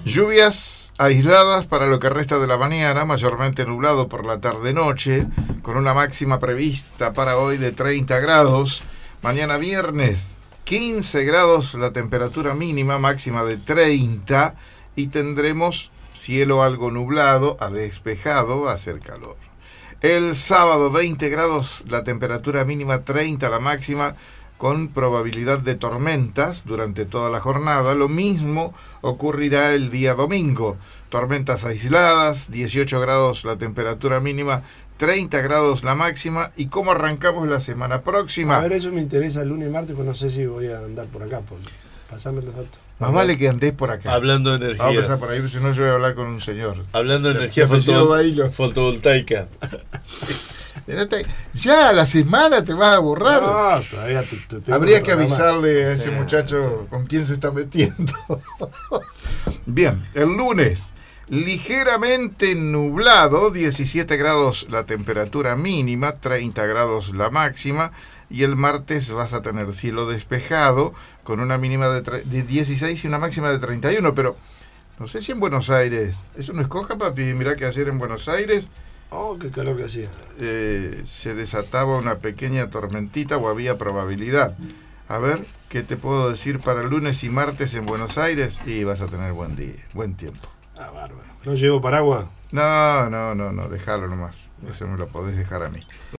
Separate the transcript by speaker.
Speaker 1: Lluvias aisladas para lo que resta de la mañana, mayormente nublado por la tarde-noche, con una máxima prevista para hoy de 30 grados. Mañana viernes, 15 grados la temperatura mínima, máxima de 30, y tendremos cielo algo nublado a despejado, va a hacer calor. El sábado, 20 grados la temperatura mínima, 30 la máxima, con probabilidad de tormentas durante toda la jornada. Lo mismo ocurrirá el día domingo. Tormentas aisladas, 18 grados la temperatura mínima, 30 grados la máxima. ¿Y cómo arrancamos la semana próxima?
Speaker 2: A ver, eso me interesa el lunes y martes, pues no sé si voy a andar por acá. Pasame los datos.
Speaker 1: Más vale que andes por acá.
Speaker 3: Hablando de energía.
Speaker 1: Vamos a empezar por ahí, si no yo voy a hablar con un señor.
Speaker 3: Hablando de energía fotovoltaica. Sí.
Speaker 1: Ya la semana te vas a borrar.
Speaker 2: No, todavía te
Speaker 1: habría que avisarle a ese muchacho con quién se está metiendo. Bien, el lunes, ligeramente nublado, 17 grados la temperatura mínima, 30 grados la máxima. Y el martes vas a tener cielo despejado con una mínima de 16 y una máxima de 31. Pero no sé si en Buenos Aires, ¿eso no es coja, papi? Mirá que ayer en Buenos Aires...
Speaker 2: Oh, qué calor que hacía.
Speaker 1: Se desataba una pequeña tormentita o había probabilidad. A ver, ¿qué te puedo decir para lunes y martes en Buenos Aires? Y vas a tener buen día, buen tiempo.
Speaker 2: Ah, bárbaro. ¿No llevo paraguas?
Speaker 1: No, déjalo nomás. Eso me lo podés dejar a mí.